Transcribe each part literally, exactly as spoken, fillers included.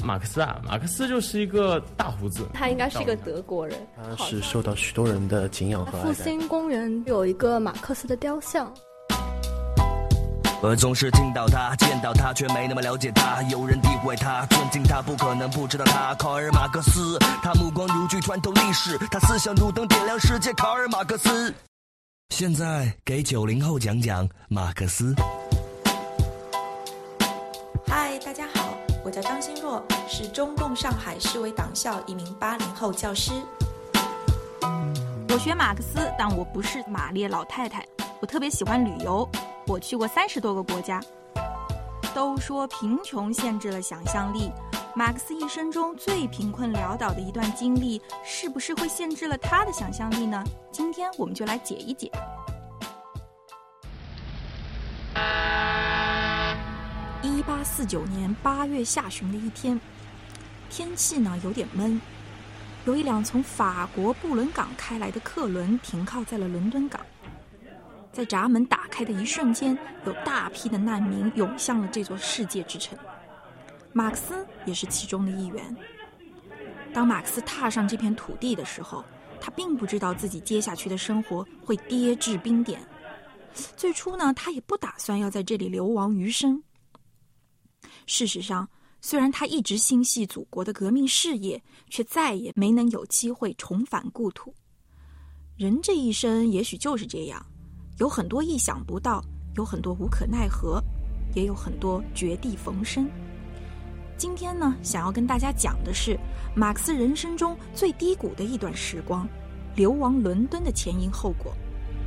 马克思啊，马克思就是一个大胡子， 他应该是一个德国人， 他是受到许多人的敬仰和爱戴。 复兴公园有一个马克思的雕像。 我总是听到他，见到他，却没那么了解他。有人诋毁他，尊敬他，不可能不知道他。卡尔马克思，他目光如炬，穿透历史，他思想如灯，点亮世界。卡尔马克思。现在给九零后讲讲马克思。 嗨，大家好，我叫张欣若，是中共上海市委党校一名八零后教师。 我学马克思，但我不是马列老太太。我特别喜欢旅游，我去过三十多个国家。都说贫穷限制了想象力，马克思一生中最贫困潦倒的一段经历，是不是会限制了他的想象力呢？今天我们就来解一解。一八四九年八月下旬的一天，天气呢有点闷，有一辆从法国布伦港开来的客轮停靠在了伦敦港。在闸门打开的一瞬间，有大批的难民涌向了这座世界之城，马克思也是其中的一员。当马克思踏上这片土地的时候，他并不知道自己接下去的生活会跌至冰点。最初呢，他也不打算要在这里流亡余生。事实上，虽然他一直心系祖国的革命事业，却再也没能有机会重返故土。人这一生也许就是这样，有很多意想不到，有很多无可奈何，也有很多绝地逢生。今天呢，想要跟大家讲的是马克思人生中最低谷的一段时光，流亡伦敦的前因后果。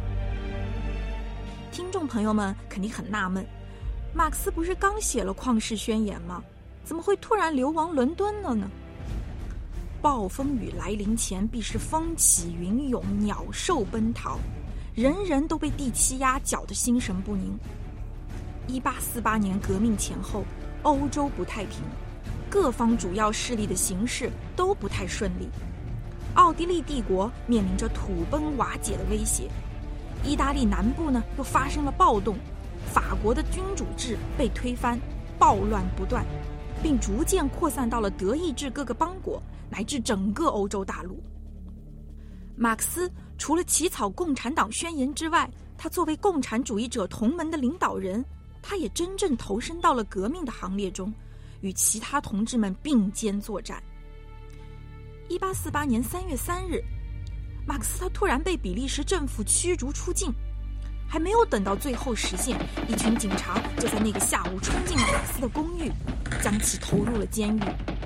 听众朋友们肯定很纳闷，马克思不是刚写了旷世宣言吗？怎么会突然流亡伦敦了呢？暴风雨来临前，必是风起云涌，鸟兽奔逃，人人都被地气压，搅得心神不宁。一八四八年革命前后，欧洲不太平，各方主要势力的形势都不太顺利。奥地利帝国面临着土崩瓦解的威胁，意大利南部呢又发生了暴动，法国的君主制被推翻，暴乱不断，并逐渐扩散到了德意志各个邦国，乃至整个欧洲大陆。马克思除了起草共产党宣言之外，他作为共产主义者同盟的领导人，他也真正投身到了革命的行列中，与其他同志们并肩作战。一八四八年三月三日，马克思他突然被比利时政府驱逐出境，还没有等到最后实现，一群警察就在那个下午冲进了马克思的公寓，将其投入了监狱。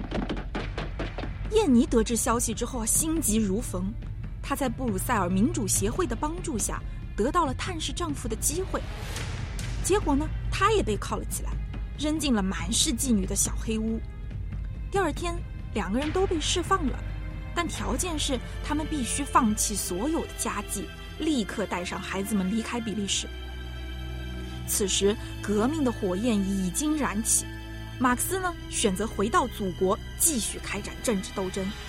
燕妮得知消息之后啊，心急如焚。她在布鲁塞尔民主协会的帮助下，得到了探视丈夫的机会。结果呢，她也被铐了起来，扔进了满是妓女的小黑屋。第二天，两个人都被释放了，但条件是他们必须放弃所有的家计，立刻带上孩子们离开比利时。此时，革命的火焰已经燃起，马克思呢，选择回到祖国，继续开展政治斗争。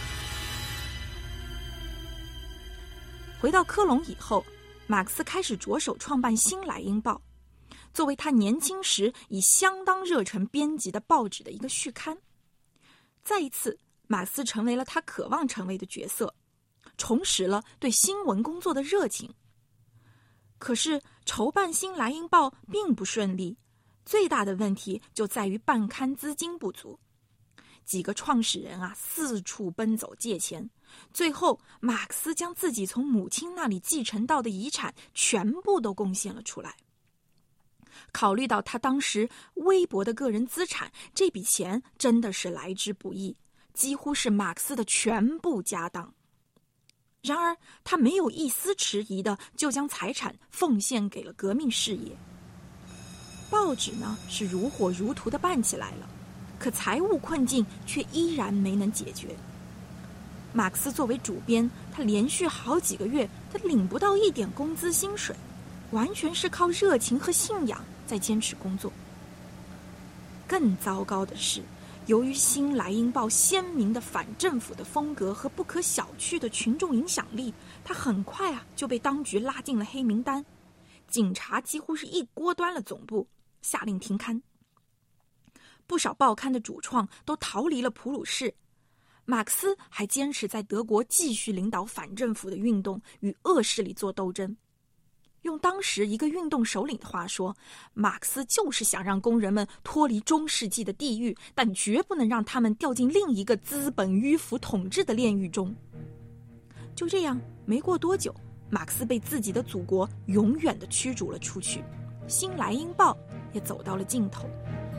回到科隆以后，马克思开始着手创办《新莱茵报》，作为他年轻时以相当热忱编辑的报纸的一个续刊。再一次，马克思成为了他渴望成为的角色，重拾了对新闻工作的热情。可是筹办《新莱茵报》并不顺利，最大的问题就在于办刊资金不足。几个创始人啊，四处奔走借钱，最后马克思将自己从母亲那里继承到的遗产全部都贡献了出来。考虑到他当时微薄的个人资产，这笔钱真的是来之不易，几乎是马克思的全部家当。然而他没有一丝迟疑的就将财产奉献给了革命事业。报纸呢是如火如荼的办起来了，可财务困境却依然没能解决。马克思作为主编，他连续好几个月他领不到一点工资薪水，完全是靠热情和信仰在坚持工作。更糟糕的是，由于《新莱茵报》鲜明的反政府的风格和不可小觑的群众影响力，他很快啊就被当局拉进了黑名单，警察几乎是一锅端了总部，下令停刊。 不少报刊的主创都逃离了普鲁士。马克思还坚持在德国继续领导反政府的运动，与恶势力做斗争。用当时一个运动首领的话说，马克思就是想让工人们脱离中世纪的地狱，但绝不能让他们掉进另一个资本迂腐统治的炼狱中。就这样，没过多久，马克思被自己的祖国永远地驱逐了出去，新莱茵报也走到了尽头。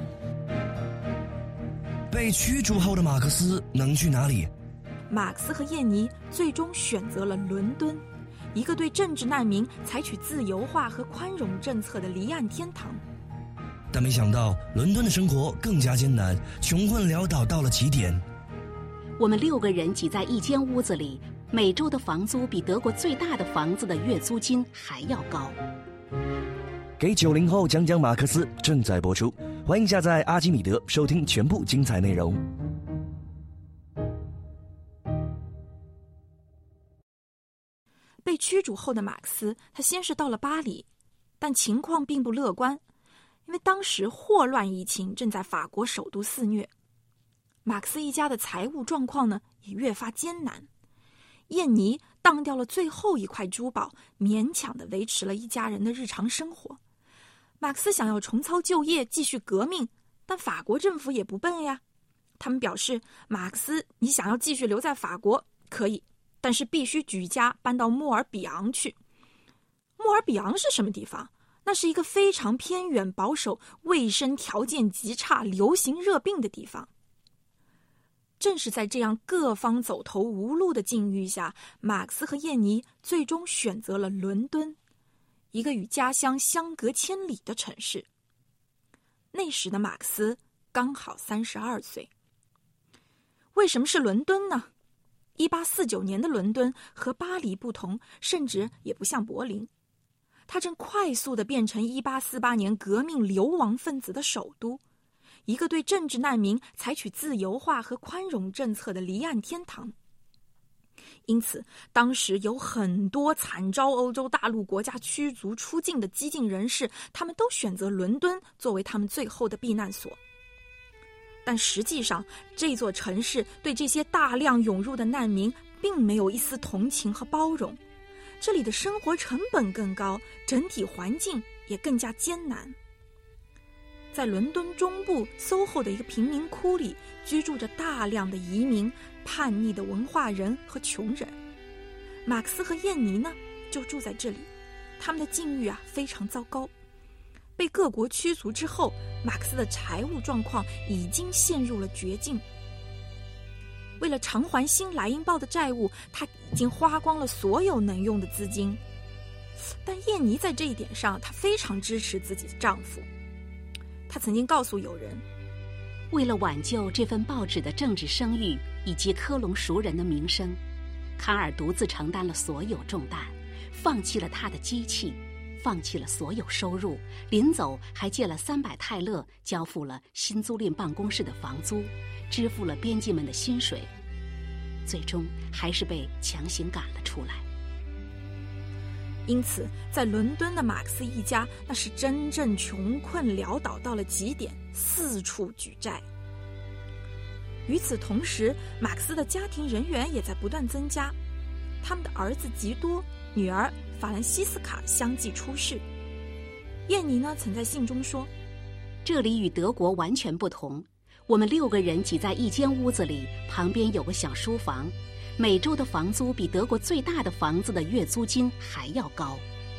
被驱逐后的马克思能去哪里？ 马克思和燕妮最终选择了伦敦，一个对政治难民采取自由化和宽容政策的离岸天堂。 但没想到，伦敦的生活更加艰难，穷困潦倒到了极点。 我们六个人挤在一间屋子里，每周的房租比德国最大的房子的月租金还要高。 给九零后讲讲马克思正在播出，欢迎下载阿基米德收听全部精彩内容。 被驱逐后的马克思，他先是到了巴黎，但情况并不乐观，因为当时霍乱疫情正在法国首都肆虐。马克思一家的财务状况呢，也越发艰难。燕妮当掉了最后一块珠宝，勉强地维持了一家人的日常生活。马克思想要重操旧业，继续革命，但法国政府也不笨呀。他们表示，马克思，你想要继续留在法国可以，但是必须举家搬到莫尔比昂去。莫尔比昂是什么地方？那是一个非常偏远、保守、卫生条件极差、流行热病的地方。正是在这样各方走投无路的境遇下，马克思和燕妮最终选择了伦敦，一个与家乡相隔千里的城市。那时的马克思刚好三十二岁。为什么是伦敦呢？一八四九年的伦敦和巴黎不同，甚至也不像柏林，它正快速地变成一八四八年革命流亡分子的首都，一个对政治难民采取自由化和宽容政策的离岸天堂。因此，当时有很多惨遭欧洲大陆国家驱逐出境的激进人士，他们都选择伦敦作为他们最后的避难所。但实际上，这座城市对这些大量涌入的难民并没有一丝同情和包容，这里的生活成本更高，整体环境也更加艰难。在伦敦中部 S O H O 的一个贫民窟里，居住着大量的移民、叛逆的文化人和穷人。马克思和燕妮呢，就住在这里，他们的境遇啊非常糟糕。被各国驱逐之后，马克思的财务状况已经陷入了绝境。为了偿还新莱茵报的债务，他已经花光了所有能用的资金。但燕妮在这一点上，她非常支持自己的丈夫。她曾经告诉友人， 为了挽救这份报纸的政治声誉以及科隆熟人的名声，卡尔独自承担了所有重担，放弃了他的机器，放弃了所有收入，临走还借了三百泰勒，交付了新租赁办公室的房租，支付了编辑们的薪水，最终还是被强行赶了出来。 因此，在伦敦的马克思一家，那是真正穷困潦倒到了极点，四处举债。与此同时，马克思的家庭人员也在不断增加，他们的儿子吉多、女儿法兰西斯卡相继出世。燕妮呢，曾在信中说， 这里与德国完全不同，我们六个人挤在一间屋子里，旁边有个小书房，每周的房租比德国最大的房子的月租金还要高。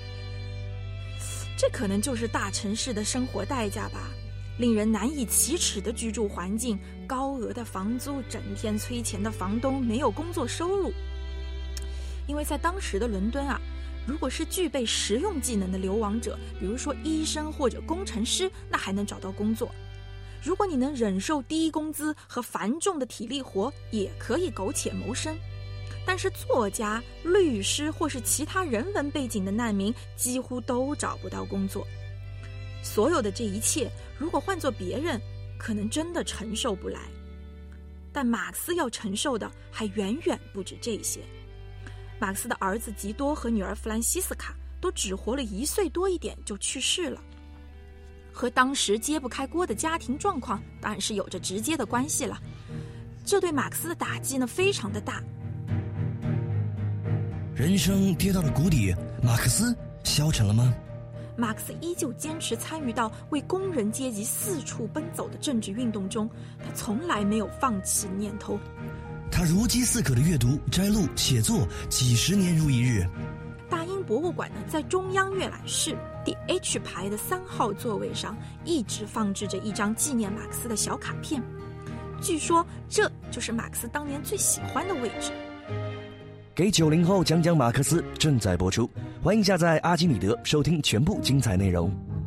这可能就是大城市的生活代价吧，令人难以启齿的居住环境，高额的房租，整天催钱的房东，没有工作收入。因为在当时的伦敦啊，如果是具备实用技能的流亡者，比如说医生或者工程师，那还能找到工作。如果你能忍受低工资和繁重的体力活，也可以苟且谋生。但是作家、律师或是其他人文背景的难民几乎都找不到工作。所有的这一切，如果换做别人，可能真的承受不来。但马克思要承受的还远远不止这些。马克思的儿子吉多和女儿弗兰西斯卡都只活了一岁多一点就去世了。 和当时揭不开锅的家庭状况当然是有着直接的关系了。这对马克思的打击呢非常的大。 人生跌到了谷底，马克思消沉了吗？ 马克思依旧坚持参与到为工人阶级四处奔走的政治运动中，他从来没有放弃念头。 他如饥似渴的阅读、摘录、写作，几十年如一日。 大英博物馆呢，在中央阅览室第 H 排的三号座位上，一直放置着一张纪念马克思的小卡片。据说这就是马克思当年最喜欢的位置。 给九零后讲讲马克思正在播出，欢迎下载阿基米德收听全部精彩内容。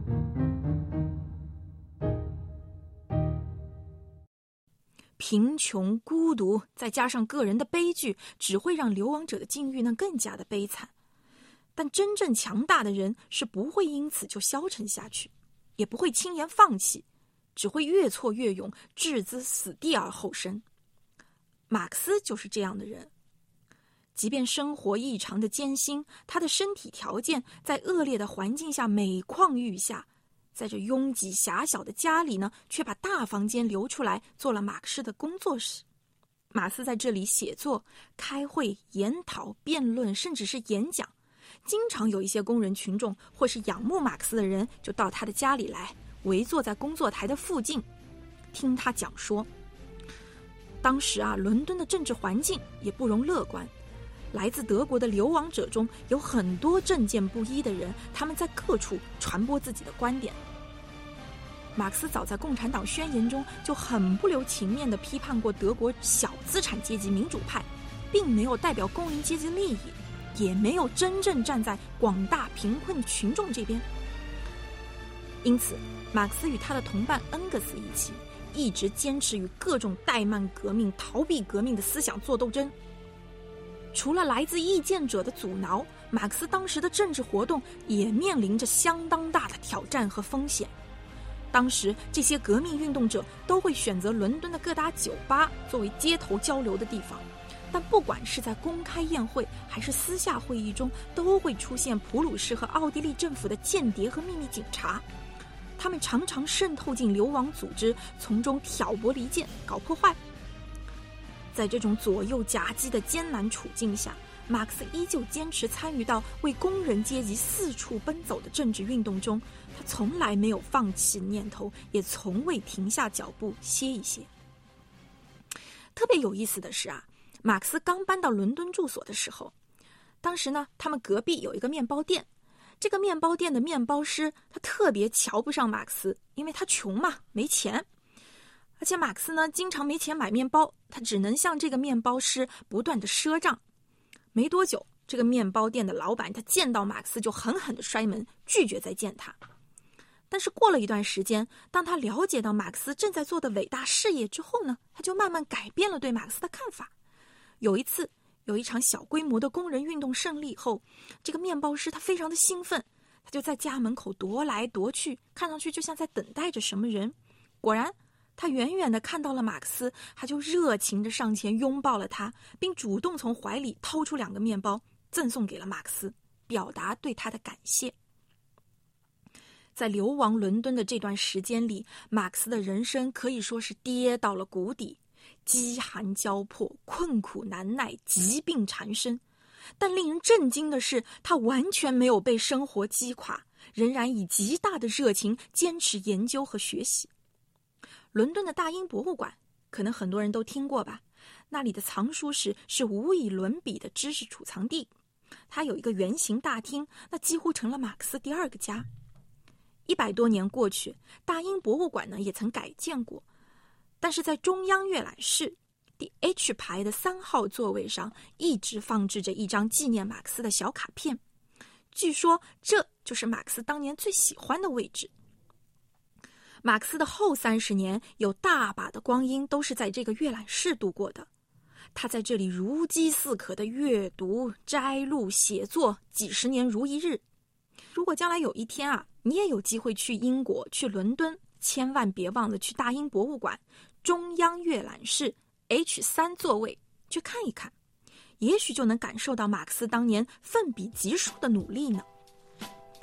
贫穷、孤独，再加上个人的悲剧，只会让流亡者的境遇呢更加的悲惨。但真正强大的人是不会因此就消沉下去，也不会轻言放弃，只会越挫越勇，置之死地而后生。马克思就是这样的人。即便生活异常的艰辛，他的身体条件在恶劣的环境下每况愈下，在这拥挤狭小的家里呢，却把大房间留出来做了马克思的工作室。马克思在这里写作、开会、研讨、辩论，甚至是演讲。经常有一些工人群众或是仰慕马克思的人就到他的家里来，围坐在工作台的附近，听他讲说。当时啊，伦敦的政治环境也不容乐观。来自德国的流亡者中有很多政见不一的人，他们在各处传播自己的观点。马克思早在《共产党宣言》中就很不留情面地批判过德国小资产阶级民主派，并没有代表工人阶级利益，也没有真正站在广大贫困群众这边。因此，马克思与他的同伴恩格斯一起，一直坚持与各种怠慢革命、逃避革命的思想做斗争。除了来自意见者的阻挠，马克思当时的政治活动也面临着相当大的挑战和风险。当时这些革命运动者都会选择伦敦的各大酒吧作为街头交流的地方，但不管是在公开宴会还是私下会议中，都会出现普鲁士和奥地利政府的间谍和秘密警察。他们常常渗透进流亡组织，从中挑拨离间，搞破坏。在这种左右夹击的艰难处境下，马克思依旧坚持参与到为工人阶级四处奔走的政治运动中，他从来没有放弃念头，也从未停下脚步歇一歇。特别有意思的是啊，马克思刚搬到伦敦住所的时候，当时呢，他们隔壁有一个面包店，这个面包店的面包师他特别瞧不上马克思，因为他穷嘛，没钱。而且马克思呢，经常没钱买面包，他只能向这个面包师不断的赊账。没多久，这个面包店的老板他见到马克思就狠狠的摔门，拒绝再见他。但是过了一段时间，当他了解到马克思正在做的伟大事业之后呢，他就慢慢改变了对马克思的看法。有一次，有一场小规模的工人运动胜利后，这个面包师他非常的兴奋，他就在家门口踱来踱去，看上去就像在等待着什么人。果然，他远远地看到了马克思，他就热情地上前拥抱了他，并主动从怀里掏出两个面包赠送给了马克思，表达对他的感谢。在流亡伦敦的这段时间里，马克思的人生可以说是跌到了谷底，饥寒交迫，困苦难耐，疾病缠身。但令人震惊的是，他完全没有被生活击垮，仍然以极大的热情坚持研究和学习。伦敦的大英博物馆，可能很多人都听过吧，那里的藏书室是无以伦比的知识储藏地。它有一个圆形大厅，那几乎成了马克思第二个家。一百多年过去，大英博物馆呢也曾改建过，但是在中央阅览室第 H 排的三号座位上，一直放置着一张纪念马克思的小卡片。据说这就是马克思当年最喜欢的位置。马克思的后三十年有大把的光阴都是在这个阅览室度过的，他在这里如饥似渴的阅读、摘录、写作，几十年如一日。如果将来有一天啊，你也有机会去英国、去伦敦，千万别忘了去大英博物馆中央阅览室 H 三座位去看一看，也许就能感受到马克思当年奋笔疾书的努力呢。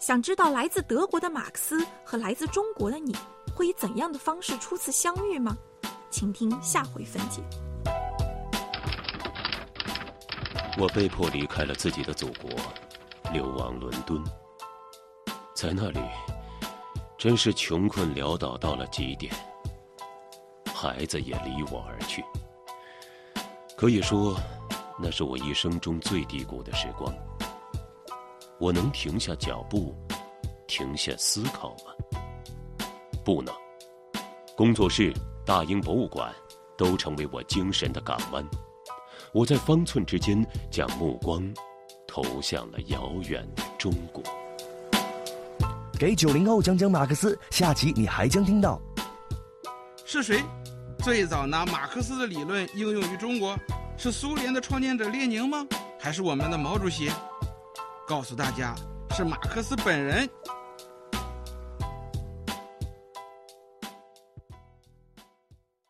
想知道来自德国的马克思和来自中国的你会以怎样的方式初次相遇吗？请听下回分解。 我被迫离开了自己的祖国，流亡伦敦。在那里，真是穷困潦倒到了极点，孩子也离我而去。可以说，那是我一生中最低谷的时光。我能停下脚步，停下思考吗？不能。工作室、大英博物馆都成为我精神的港湾。我在方寸之间将目光投向了遥远的中国。 给九零后讲讲马克思，下期你还将听到。 是谁最早拿马克思的理论应用于中国？是苏联的创建者列宁吗？还是我们的毛主席？告诉大家，是马克思本人